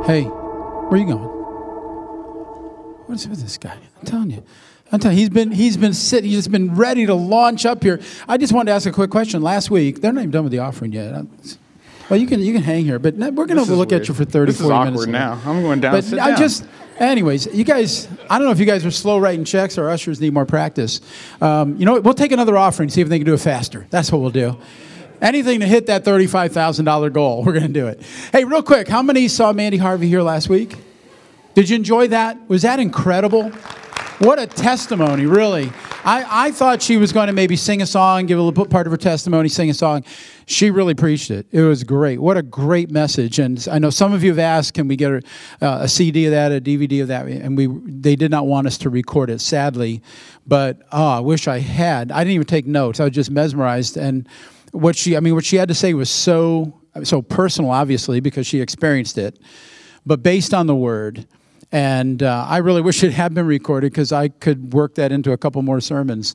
Hey, where are you going? What is it with this guy? I'm telling you, he's been sitting, he's just been ready to launch up here. I just wanted to ask a quick question. Last week, they're not even done with the offering yet. Well, you can hang here, but we're going to look at you for 30, 40 minutes. This is awkward now. I'm going down. Sit down. Anyways, you guys, I don't know if you guys are slow writing checks or ushers need more practice. You know what? We'll take another offering, see if they can do it faster. That's what we'll do. Anything to hit that $35,000 goal, we're going to do it. Hey, real quick, how many saw Mandy Harvey here last week? Did you enjoy that? Was that incredible? What a testimony, really. I thought she was going to maybe sing a song, give a little part of her testimony, sing a song. She really preached it. It was great. What a great message. And I know some of you have asked, can we get a CD of that, a DVD of that? And they did not want us to record it, sadly. But I wish I had. I didn't even take notes. I was just mesmerized. And what she had to say was so personal, obviously, because she experienced it, but based on the Word. And I really wish it had been recorded because I could work that into a couple more sermons.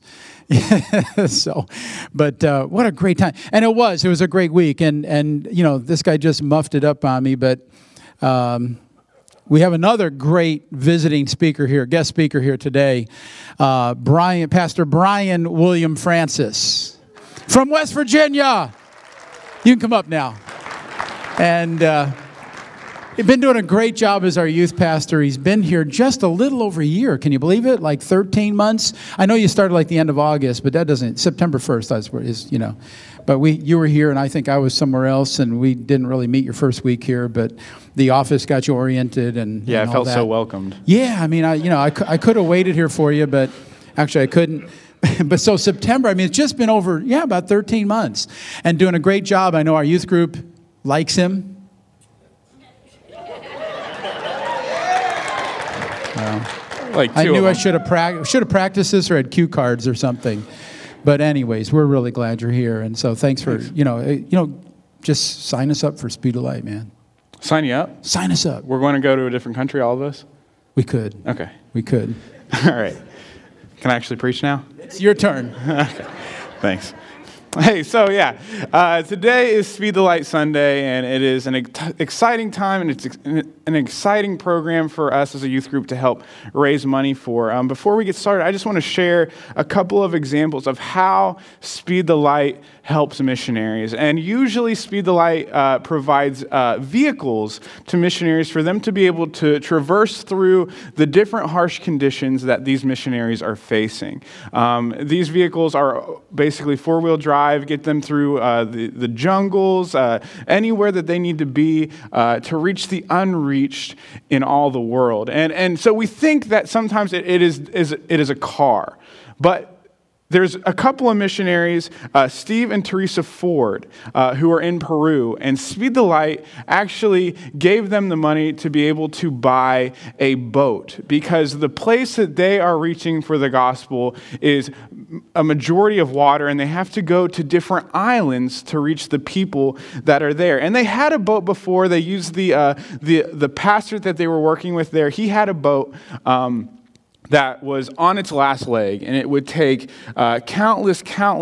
But what a great time. And it was a great week. And you know, this guy just muffed it up on me, but we have another great visiting speaker here, guest speaker here today, Pastor Brian William Francis from West Virginia. You can come up now. And he's been doing a great job as our youth pastor. He's been here just a little over a year. Can you believe it? Like 13 months. I know you started like the end of August, but that doesn't, September 1st, that's where it is, you know. But you were here, and I think I was somewhere else, and we didn't really meet your first week here, but the office got you oriented and yeah, and I felt that. so welcomed. Yeah, I mean, I could have waited here for you, but actually I couldn't. But so September, I mean, it's just been over, about 13 months, and doing a great job. I know our youth group likes him. I knew I should have practiced this or had cue cards or something. But anyways, we're really glad you're here. And so thanks for, just sign us up for Speed of Light, man. Sign you up? Sign us up. We're going to go to a different country, all of us? We could. Okay. We could. All right. Can I actually preach now? It's your turn. Okay. Thanks. Hey, so today is Speed the Light Sunday, and it is an exciting time, and it's an exciting program for us as a youth group to help raise money for. Before we get started, I just want to share a couple of examples of how Speed the Light helps missionaries. And usually Speed the Light provides vehicles to missionaries for them to be able to traverse through the different harsh conditions that these missionaries are facing. These vehicles are basically four-wheel drive, get them through the jungles, anywhere that they need to be to reach the unreached in all the world. And so we think that sometimes it is a car, but there's a couple of missionaries, Steve and Teresa Ford, who are in Peru, and Speed the Light actually gave them the money to be able to buy a boat, because the place that they are reaching for the gospel is a majority of water, and they have to go to different islands to reach the people that are there. And they had a boat before. They used the pastor that they were working with there. He had a boat that was on its last leg, and it would take countless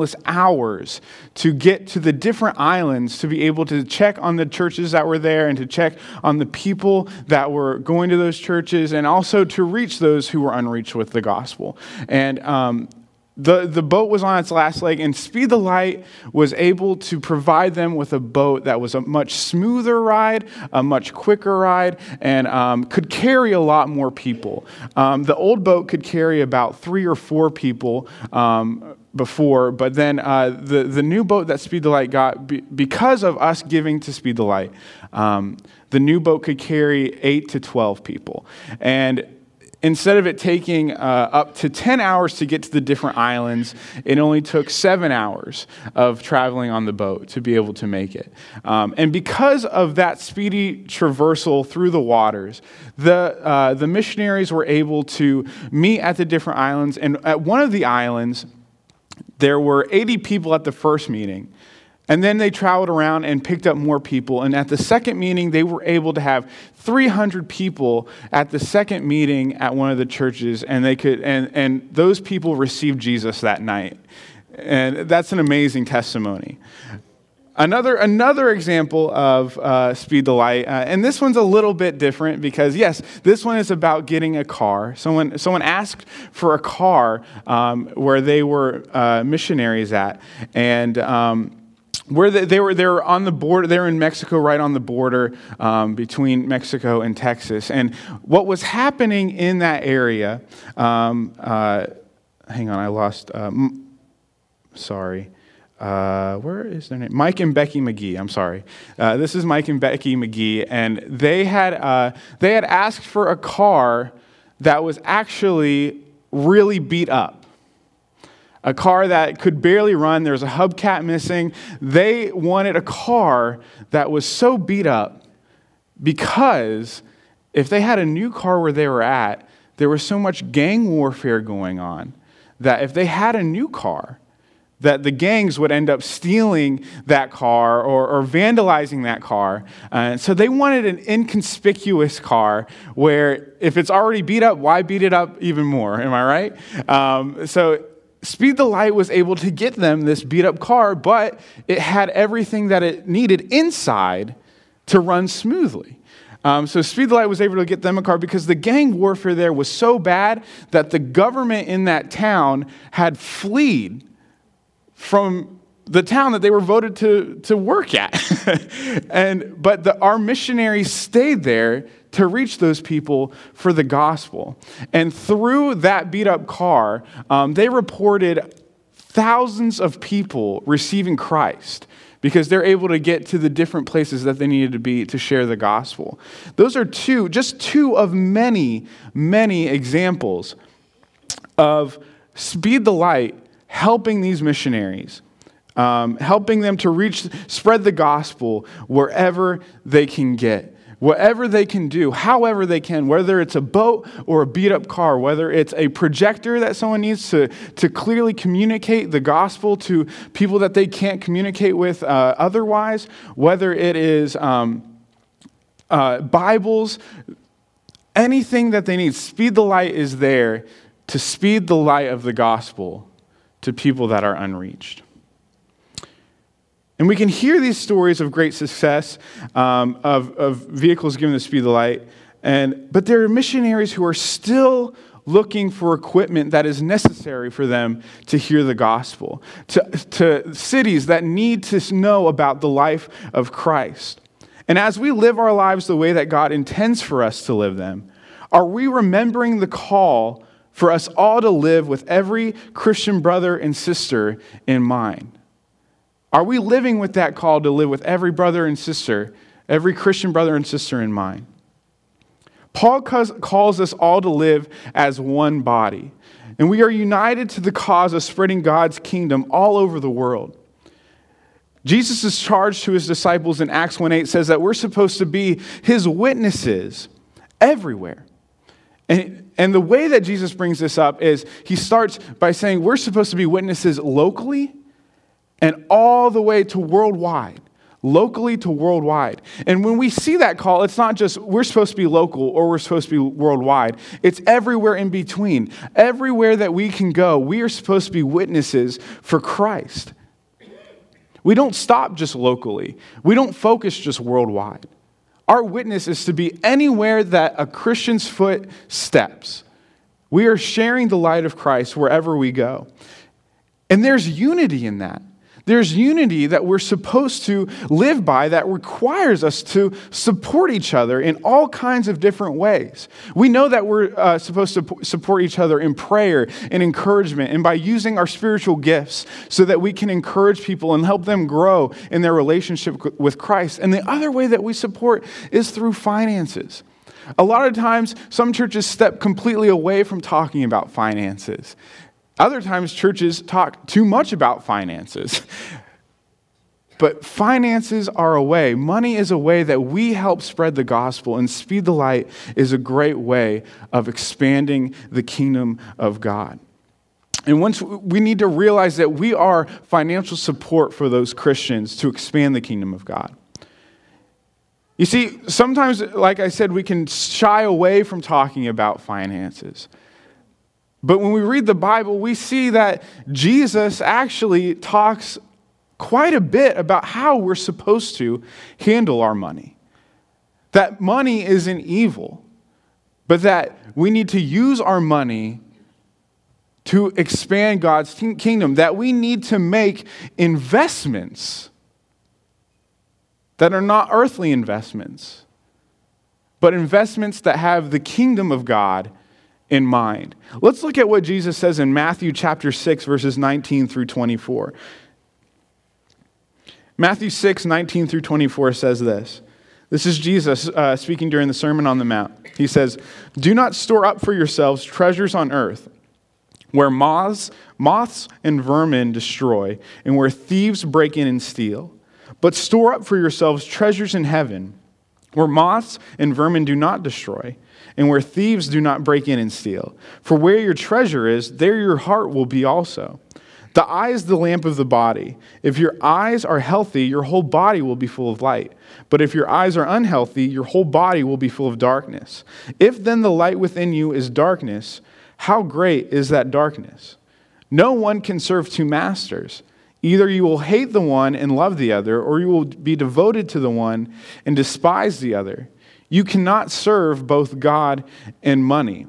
hours to get to the different islands to be able to check on the churches that were there and to check on the people that were going to those churches, and also to reach those who were unreached with the gospel. And the boat was on its last leg, and Speed the Light was able to provide them with a boat that was a much smoother ride, a much quicker ride, and could carry a lot more people. The old boat could carry about 3 or 4 people before, but then the new boat that Speed the Light got, because of us giving to Speed the Light, the new boat could carry 8 to 12 people. And instead of it taking up to 10 hours to get to the different islands, it only took 7 hours of traveling on the boat to be able to make it. And because of that speedy traversal through the waters, the missionaries were able to meet at the different islands. And at one of the islands, there were 80 people at the first meeting. And then they traveled around and picked up more people. And at the second meeting, they were able to have 300 people at the second meeting at one of the churches, and and those people received Jesus that night. And that's an amazing testimony. Another example of Speed the Light, and this one's a little bit different because, yes, this one is about getting a car. Someone asked for a car where they were missionaries at, and where they were on the border. They were in Mexico, right on the border between Mexico and Texas. And what was happening in that area? Hang on, I lost. Sorry. Where is their name? Mike and Becky McGee. I'm sorry. This is Mike and Becky McGee, and they had asked for a car that was actually really beat up. A car that could barely run. There was a hubcap missing. They wanted a car that was so beat up because if they had a new car where they were at, there was so much gang warfare going on that if they had a new car, that the gangs would end up stealing that car or vandalizing that car. So they wanted an inconspicuous car where if it's already beat up, why beat it up even more? Am I right? So Speed the Light was able to get them this beat up car, but it had everything that it needed inside to run smoothly. So Speed the Light was able to get them a car because the gang warfare there was so bad that the government in that town had fled from the town that they were voted to work at. But our missionaries stayed there to reach those people for the gospel. And through that beat up car, they reported thousands of people receiving Christ because they're able to get to the different places that they needed to be to share the gospel. Those are just two of many, many examples of Speed the Light helping these missionaries, helping them to spread the gospel wherever they can get, whatever they can do, however they can, whether it's a boat or a beat-up car, whether it's a projector that someone needs to clearly communicate the gospel to people that they can't communicate with otherwise, whether it is Bibles, anything that they need. Speed the Light is there to speed the light of the gospel to people that are unreached. And we can hear these stories of great success, of vehicles given the Speed the Light, but there are missionaries who are still looking for equipment that is necessary for them to hear the gospel, to cities that need to know about the life of Christ. And as we live our lives the way that God intends for us to live them, are we remembering the call for us all to live with every Christian brother and sister in mind? Are we living with that call to live with every brother and sister, every Christian brother and sister in mind? Paul calls us all to live as one body, and we are united to the cause of spreading God's kingdom all over the world. Jesus' charge to his disciples in Acts 1:8 says that we're supposed to be his witnesses everywhere. And the way that Jesus brings this up is he starts by saying we're supposed to be witnesses locally and all the way to worldwide. Locally to worldwide. And when we see that call, it's not just we're supposed to be local or we're supposed to be worldwide. It's everywhere in between. Everywhere that we can go, we are supposed to be witnesses for Christ. We don't stop just locally. We don't focus just worldwide. Our witness is to be anywhere that a Christian's foot steps. We are sharing the light of Christ wherever we go. And there's unity in that. There's unity that we're supposed to live by that requires us to support each other in all kinds of different ways. We know that we're supposed to support each other in prayer and encouragement and by using our spiritual gifts so that we can encourage people and help them grow in their relationship with Christ. And the other way that we support is through finances. A lot of times, some churches step completely away from talking about finances. Other times, churches talk too much about finances. But finances are a way. Money is a way that we help spread the gospel, and Speed the Light is a great way of expanding the kingdom of God. And once we need to realize that we are financial support for those Christians to expand the kingdom of God. You see, sometimes, like I said, we can shy away from talking about finances. But when we read the Bible, we see that Jesus actually talks quite a bit about how we're supposed to handle our money. That money isn't evil, but that we need to use our money to expand God's kingdom, that we need to make investments that are not earthly investments, but investments that have the kingdom of God in mind. Let's look at what Jesus says in Matthew chapter 6, verses 19 through 24. Matthew 6, 19 through 24 says this. This is Jesus speaking during the Sermon on the Mount. He says, "Do not store up for yourselves treasures on earth, where moths and vermin destroy, and where thieves break in and steal. But store up for yourselves treasures in heaven, where moths and vermin do not destroy, and where thieves do not break in and steal. For where your treasure is, there your heart will be also. The eye is the lamp of the body. If your eyes are healthy, your whole body will be full of light. But if your eyes are unhealthy, your whole body will be full of darkness. If then the light within you is darkness, how great is that darkness? No one can serve two masters. Either you will hate the one and love the other, or you will be devoted to the one and despise the other. You cannot serve both God and money."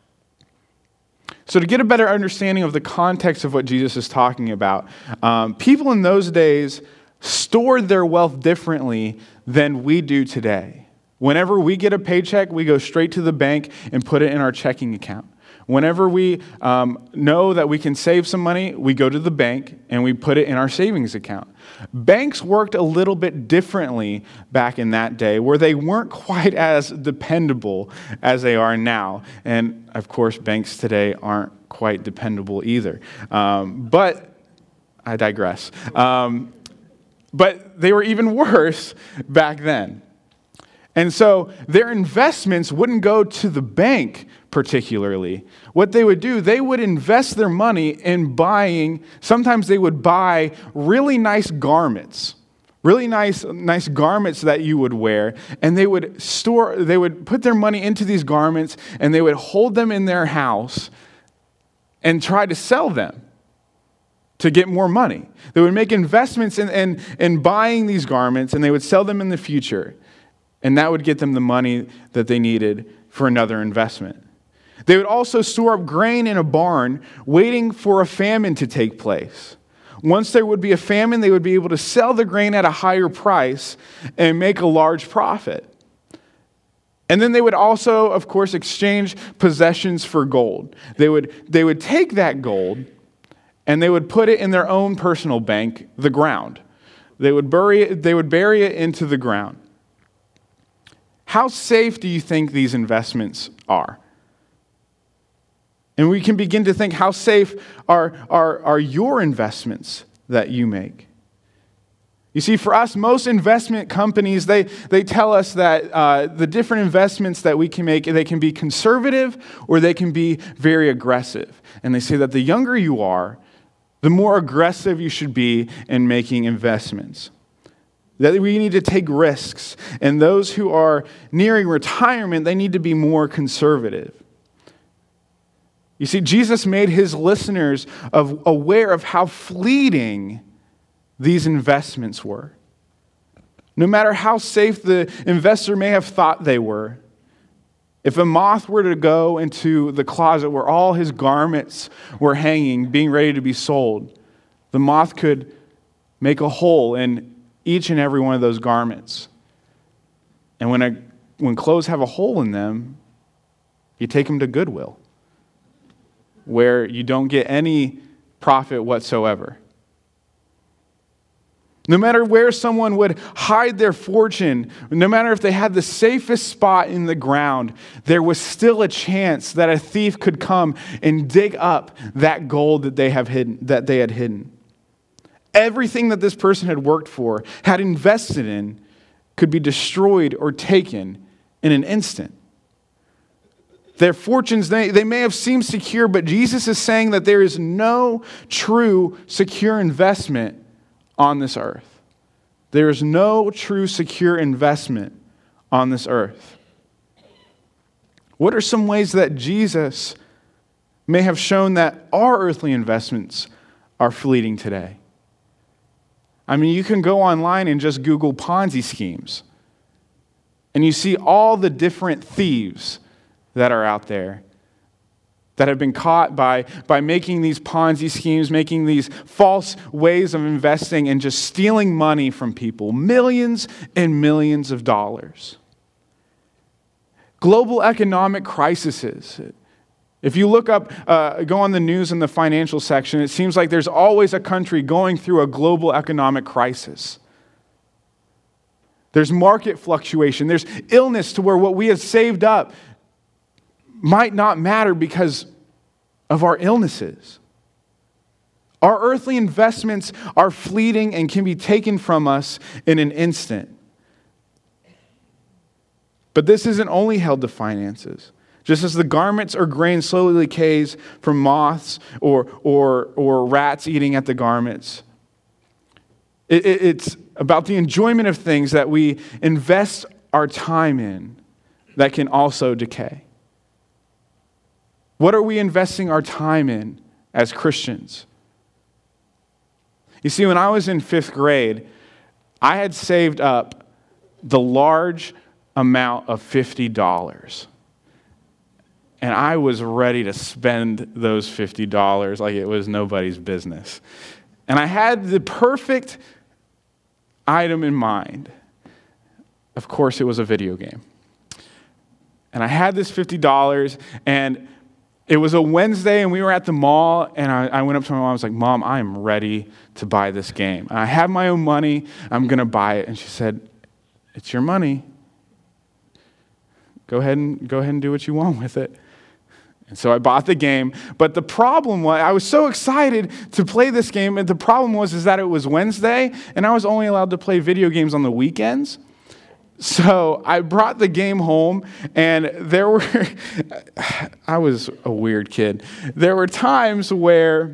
So to get a better understanding of the context of what Jesus is talking about, people in those days stored their wealth differently than we do today. Whenever we get a paycheck, we go straight to the bank and put it in our checking account. Whenever we know that we can save some money, we go to the bank and we put it in our savings account. Banks worked a little bit differently back in that day, where they weren't quite as dependable as they are now. And of course, banks today aren't quite dependable either. But I digress. But they were even worse back then. And so their investments wouldn't go to the bank particularly. What they would do, they would invest their money in buying, sometimes they would buy really nice garments, really nice garments that you would wear, and they would put their money into these garments, and they would hold them in their house and try to sell them to get more money. They would make investments in buying these garments, and they would sell them in the future. And that would get them the money that they needed for another investment. They would also store up grain in a barn, waiting for a famine to take place. Once there would be a famine, they would be able to sell the grain at a higher price and make a large profit. And then they would also, of course, exchange possessions for gold. They would take that gold and they would put it in their own personal bank, the ground. They would bury it into the ground. How safe do you think these investments are? And we can begin to think, how safe are your investments that you make? You see, for us, most investment companies, they tell us that the different investments that we can make, they can be conservative or they can be very aggressive. And they say that the younger you are, the more aggressive you should be in making investments. That we need to take risks. And those who are nearing retirement, they need to be more conservative. You see, Jesus made his listeners aware of how fleeting these investments were. No matter how safe the investor may have thought they were, if a moth were to go into the closet where all his garments were hanging, being ready to be sold, the moth could make a hole in each and every one of those garments. And when clothes have a hole in them, you take them to Goodwill, where you don't get any profit whatsoever. No matter where someone would hide their fortune, no matter if they had the safest spot in the ground, there was still a chance that a thief could come and dig up that gold that they had hidden. Everything that this person had worked for, had invested in, could be destroyed or taken in an instant. Their fortunes, they may have seemed secure, but Jesus is saying that there is no true secure investment on this earth. There is no true secure investment on this earth. What are some ways that Jesus may have shown that our earthly investments are fleeting today? I mean, you can go online and just Google Ponzi schemes. And you see all the different thieves that are out there that have been caught by making these Ponzi schemes, making these false ways of investing and just stealing money from people, millions and millions of dollars. Global economic crises. If you look up, go on the news in the financial section, it seems like there's always a country going through a global economic crisis. There's market fluctuation. There's illness to where what we have saved up might not matter because of our illnesses. Our earthly investments are fleeting and can be taken from us in an instant. But this isn't only held to finances. Just as the garments or grain slowly decays from moths or rats eating at the garments, it's about the enjoyment of things that we invest our time in that can also decay. What are we investing our time in as Christians? You see, when I was in 5th grade, I had saved up the large amount of $50. And I was ready to spend those $50 like it was nobody's business. And I had the perfect item in mind. Of course, it was a video game. And I had this $50, and it was a Wednesday, and we were at the mall, and I went up to my mom. I was like, Mom, I am ready to buy this game. And I have my own money. I'm going to buy it. And she said, it's your money. Go ahead and do what you want with it. And so I bought the game, but the problem was, I was so excited to play this game, and the problem was that it was Wednesday, and I was only allowed to play video games on the weekends. So I brought the game home, and I was a weird kid. There were times where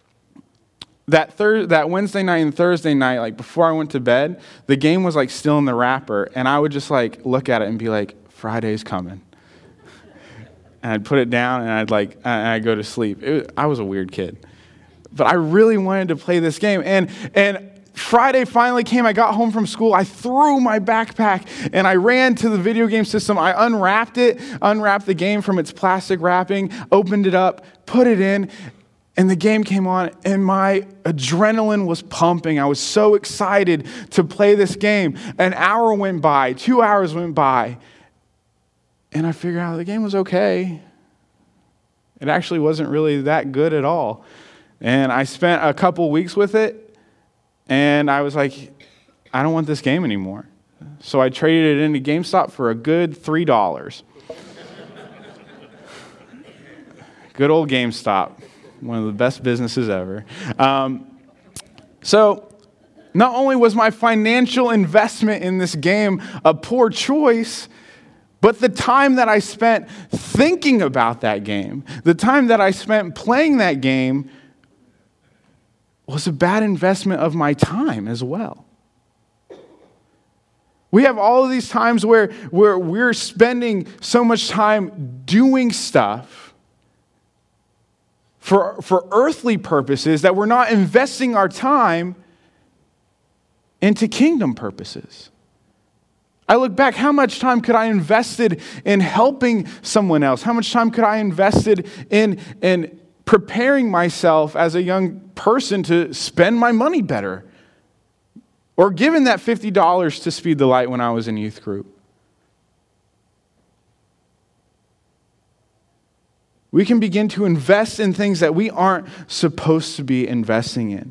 that Wednesday night and Thursday night, like before I went to bed, the game was like still in the wrapper, and I would just like look at it and be like, Friday's coming. And I'd put it down, and I'd go to sleep. I was a weird kid. But I really wanted to play this game. And Friday finally came. I got home from school. I threw my backpack, and I ran to the video game system. I unwrapped the game from its plastic wrapping, opened it up, put it in, and the game came on, and my adrenaline was pumping. I was so excited to play this game. An hour went by, 2 hours went by, and I figured out the game was okay. It actually wasn't really that good at all. And I spent a couple weeks with it, and I was like, I don't want this game anymore. So I traded it into GameStop for a good $3. Good old GameStop. One of the best businesses ever. So not only was my financial investment in this game a poor choice, but the time that I spent thinking about that game, the time that I spent playing that game, was a bad investment of my time as well. We have all of these times where we're spending so much time doing stuff for earthly purposes that we're not investing our time into kingdom purposes. I look back, how much time could I invested in helping someone else? How much time could I invested in preparing myself as a young person to spend my money better? Or giving that $50 to Speed the Light when I was in youth group? We can begin to invest in things that we aren't supposed to be investing in.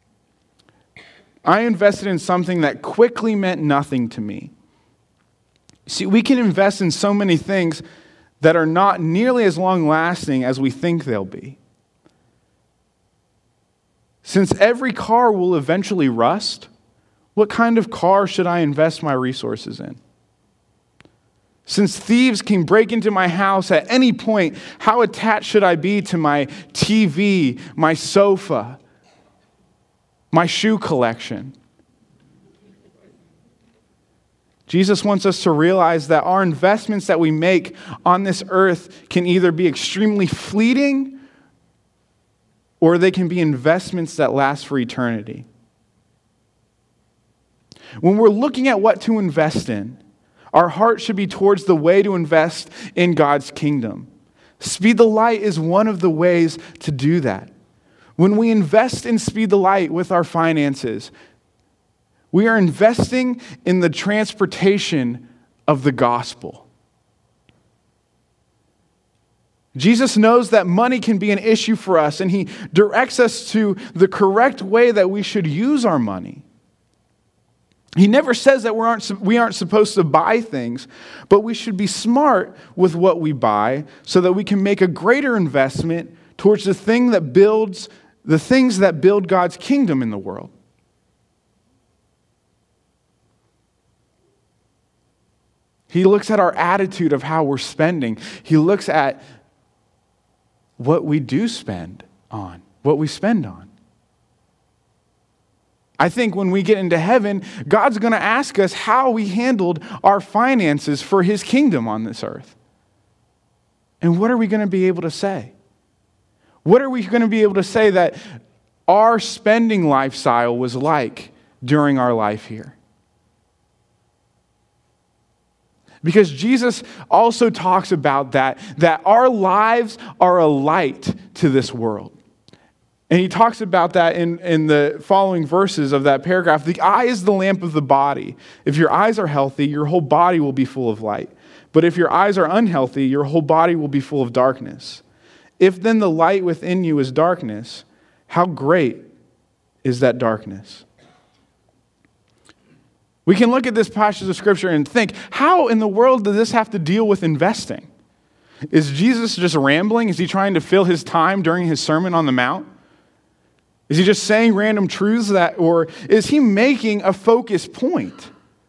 I invested in something that quickly meant nothing to me. See, we can invest in so many things that are not nearly as long-lasting as we think they'll be. Since every car will eventually rust, what kind of car should I invest my resources in? Since thieves can break into my house at any point, how attached should I be to my TV, my sofa, my shoe collection? Jesus wants us to realize that our investments that we make on this earth can either be extremely fleeting or they can be investments that last for eternity. When we're looking at what to invest in, our heart should be towards the way to invest in God's kingdom. Speed the Light is one of the ways to do that. When we invest in Speed the Light with our finances, we are investing in the transportation of the gospel. Jesus knows that money can be an issue for us, and he directs us to the correct way that we should use our money. He never says that we aren't supposed to buy things, but we should be smart with what we buy so that we can make a greater investment towards the things that build God's kingdom in the world. He looks at our attitude of how we're spending. He looks at what we do spend on, what we spend on. I think when we get into heaven, God's going to ask us how we handled our finances for his kingdom on this earth. And what are we going to be able to say? What are we going to be able to say that our spending lifestyle was like during our life here? Because Jesus also talks about that our lives are a light to this world. And he talks about that in the following verses of that paragraph. The eye is the lamp of the body. If your eyes are healthy, your whole body will be full of light. But if your eyes are unhealthy, your whole body will be full of darkness. If then the light within you is darkness, how great is that darkness? We can look at this passage of Scripture and think, how in the world does this have to deal with investing? Is Jesus just rambling? Is he trying to fill his time during his Sermon on the Mount? Is he just saying random truths or is he making a focus point?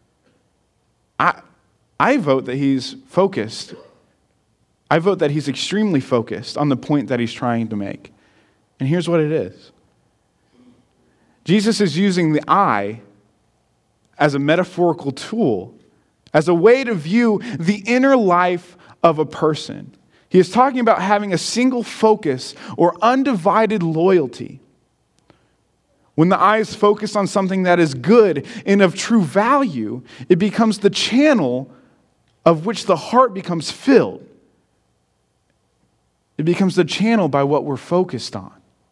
I vote that he's focused. I vote that he's extremely focused on the point that he's trying to make. And here's what it is. Jesus is using the eye as a metaphorical tool, as a way to view the inner life of a person. He is talking about having a single focus or undivided loyalty. When the eye is focused on something that is good and of true value, it becomes the channel of which the heart becomes filled. It becomes the channel by what we're focused on.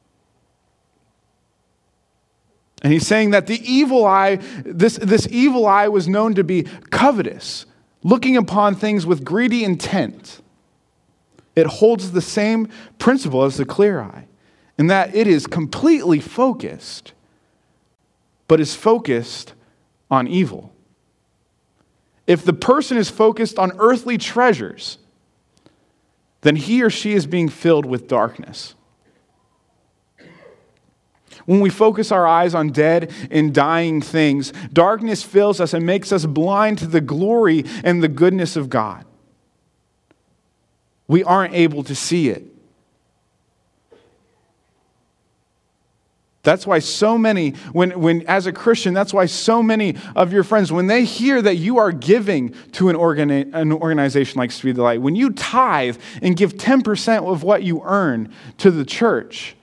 And he's saying that the evil eye, this evil eye was known to be covetous, looking upon things with greedy intent. It holds the same principle as the clear eye, in that it is completely focused, but is focused on evil. If the person is focused on earthly treasures, then he or she is being filled with darkness. When we focus our eyes on dead and dying things, darkness fills us and makes us blind to the glory and the goodness of God. We aren't able to see it. That's why so many, when as a Christian, that's why so many of your friends, when they hear that you are giving to an organization like Speed the Light, when you tithe and give 10% of what you earn to the church,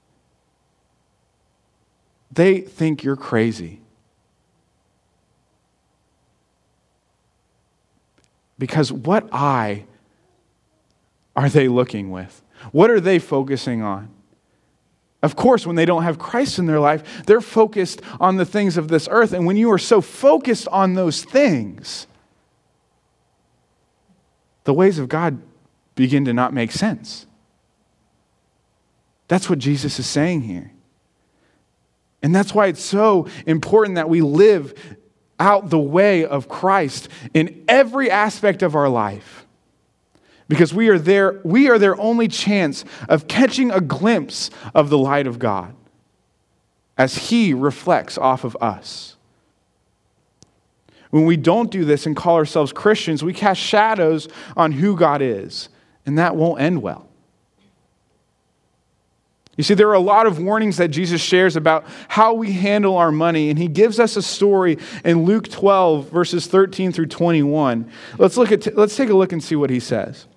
they think you're crazy. Because what eye are they looking with? What are they focusing on? Of course, when they don't have Christ in their life, they're focused on the things of this earth. And when you are so focused on those things, the ways of God begin to not make sense. That's what Jesus is saying here. And that's why it's so important that we live out the way of Christ in every aspect of our life. Because we are their only chance of catching a glimpse of the light of God as he reflects off of us. When we don't do this and call ourselves Christians, we cast shadows on who God is, and that won't end well. You see, there are a lot of warnings that Jesus shares about how we handle our money, and he gives us a story in Luke 12, verses 13 through 21. Let's take a look and see what he says.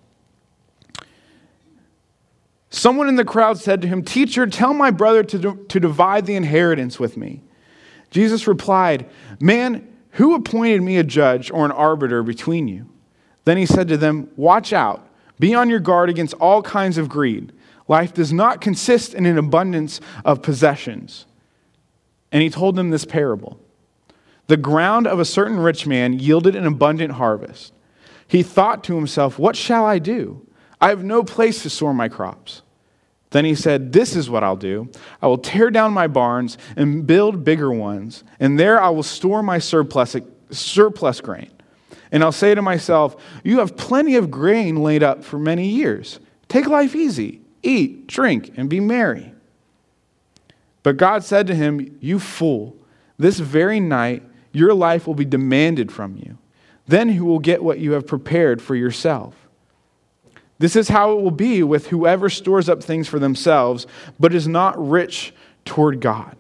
Someone in the crowd said to him, "Teacher, tell my brother to divide the inheritance with me." Jesus replied, "Man, who appointed me a judge or an arbiter between you?" Then he said to them, "Watch out. Be on your guard against all kinds of greed. Life does not consist in an abundance of possessions." And he told them this parable. The ground of a certain rich man yielded an abundant harvest. He thought to himself, "What shall I do? I have no place to store my crops." Then he said, "This is what I'll do. I will tear down my barns and build bigger ones, and there I will store my surplus grain. And I'll say to myself, 'You have plenty of grain laid up for many years. Take life easy. Eat, drink, and be merry.' But God said to him, 'You fool, this very night your life will be demanded from you. Then who will get what you have prepared for yourself? This is how it will be with whoever stores up things for themselves, but is not rich toward God.'"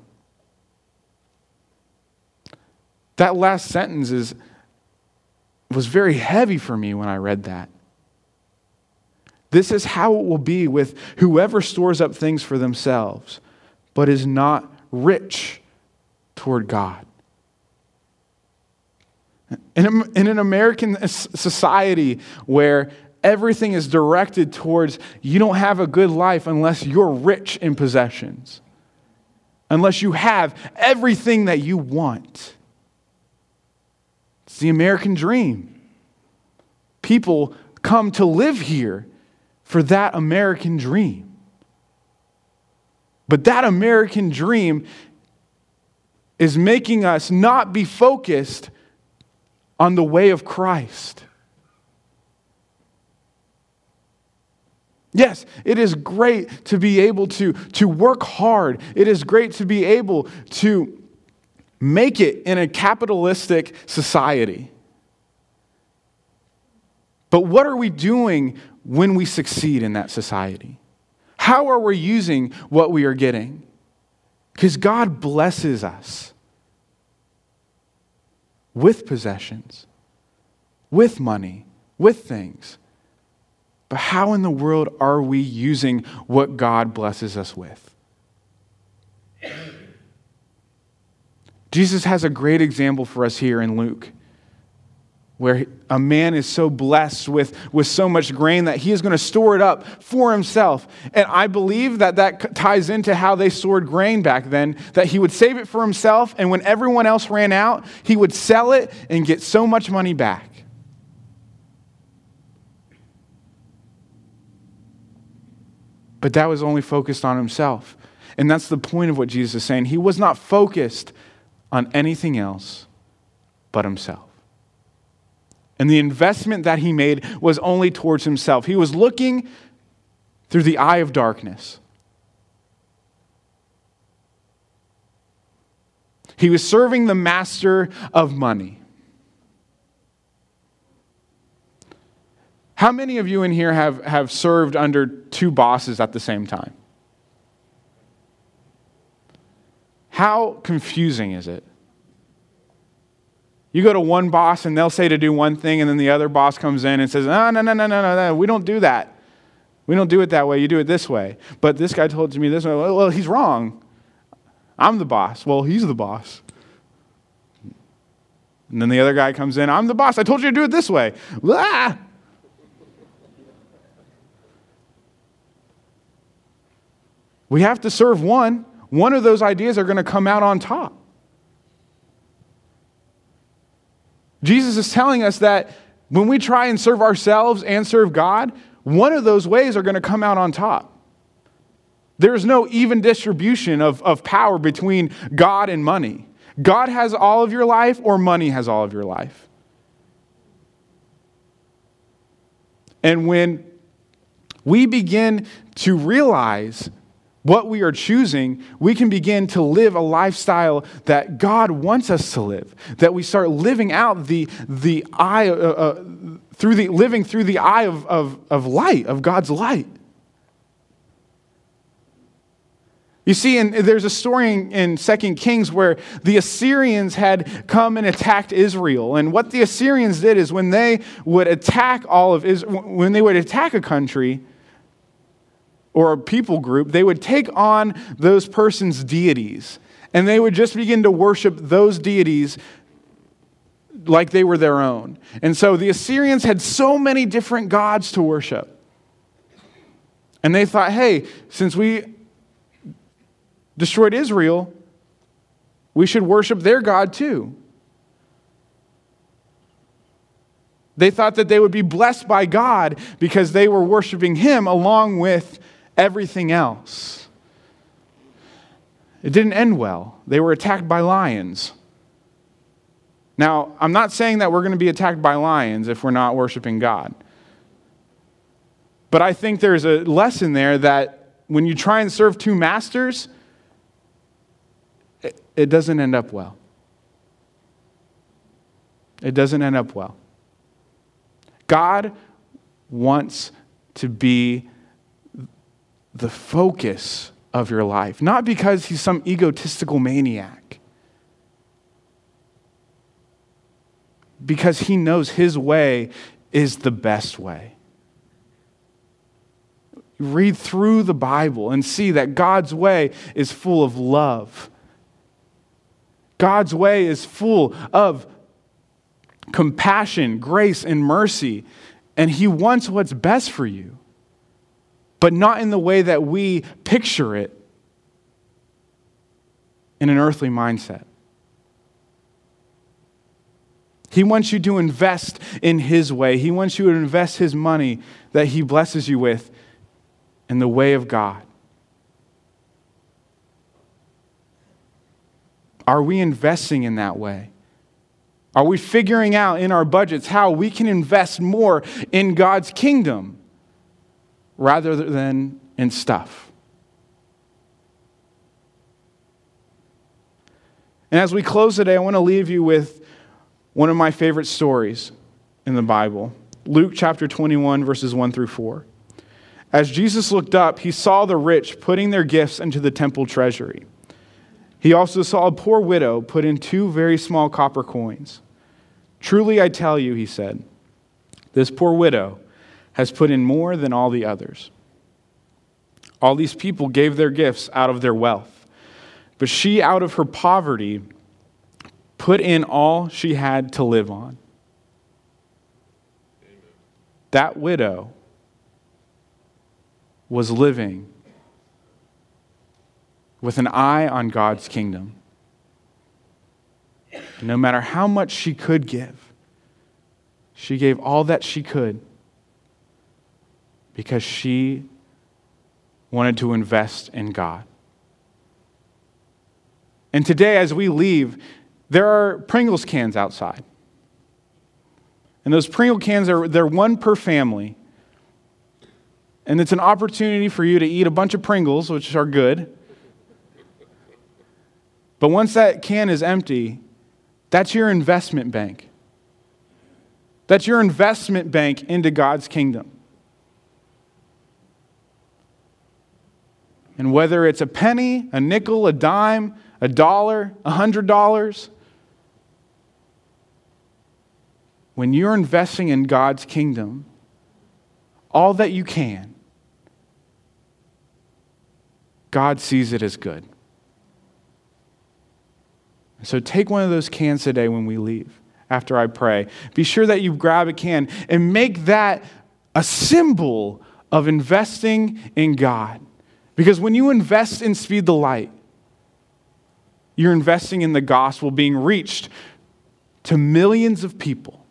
That last sentence was very heavy for me when I read that. This is how it will be with whoever stores up things for themselves, but is not rich toward God. In an American society where everything is directed towards you don't have a good life unless you're rich in possessions, unless you have everything that you want. It's the American dream. People come to live here for that American dream. But that American dream is making us not be focused on the way of Christ. Yes, it is great to be able to work hard. It is great to be able to make it in a capitalistic society. But what are we doing when we succeed in that society? How are we using what we are getting? Because God blesses us with possessions, with money, with things. But how in the world are we using what God blesses us with? Jesus has a great example for us here in Luke, where a man is so blessed with so much grain that he is going to store it up for himself. And I believe that ties into how they stored grain back then, that he would save it for himself, and when everyone else ran out, he would sell it and get so much money back. But that was only focused on himself. And that's the point of what Jesus is saying. He was not focused on anything else but himself. And the investment that he made was only towards himself. He was looking through the eye of darkness. He was serving the master of money. How many of you in here have served under two bosses at the same time? How confusing is it? You go to one boss and they'll say to do one thing, and then the other boss comes in and says, no, we don't do that. We don't do it that way. You do it this way. But this guy told me this way. Well, he's wrong. I'm the boss. Well, he's the boss. And then the other guy comes in, I'm the boss. I told you to do it this way. Ah! We have to serve one. One of those ideas are going to come out on top. Jesus is telling us that when we try and serve ourselves and serve God, one of those ways are going to come out on top. There's no even distribution of power between God and money. God has all of your life, or money has all of your life. And when we begin to realize what we are choosing, we can begin to live a lifestyle that God wants us to live. That we start living out the eye living through the eye of light, of God's light. You see, there's a story in 2 Kings where the Assyrians had come and attacked Israel. And what the Assyrians did is when they would attack when they would attack a country or a people group, they would take on those persons' deities. And they would just begin to worship those deities like they were their own. And so the Assyrians had so many different gods to worship. And they thought, hey, since we destroyed Israel, we should worship their God too. They thought that they would be blessed by God because they were worshiping Him along with everything else. It didn't end well. They were attacked by lions. Now, I'm not saying that we're going to be attacked by lions if we're not worshiping God. But I think there's a lesson there that when you try and serve two masters, it doesn't end up well. It doesn't end up well. God wants to be the focus of your life, not because He's some egotistical maniac, because He knows His way is the best way. Read through the Bible and see that God's way is full of love. God's way is full of compassion, grace, and mercy. And He wants what's best for you, but not in the way that we picture it in an earthly mindset. He wants you to invest in His way. He wants you to invest His money that He blesses you with in the way of God. Are we investing in that way? Are we figuring out in our budgets how we can invest more in God's kingdom rather than in stuff? And as we close today, I want to leave you with one of my favorite stories in the Bible. Luke chapter 21, verses 1 through 4. As Jesus looked up, He saw the rich putting their gifts into the temple treasury. He also saw a poor widow put in 2 very small copper coins. Truly I tell you, He said, this poor widow has put in more than all the others. All these people gave their gifts out of their wealth, but she out of her poverty put in all she had to live on. That widow was living with an eye on God's kingdom. No matter how much she could give, she gave all that she could because she wanted to invest in God. And today, as we leave, there are Pringles cans outside. And those Pringle cans, they're 1 per family. And it's an opportunity for you to eat a bunch of Pringles, which are good. But once that can is empty, that's your investment bank. That's your investment bank into God's kingdom. And whether it's a penny, a nickel, a dime, $1, $100, when you're investing in God's kingdom, all that you can, God sees it as good. So take one of those cans today when we leave, after I pray. Be sure that you grab a can and make that a symbol of investing in God. Because when you invest in Speed the Light, you're investing in the gospel being reached to millions of people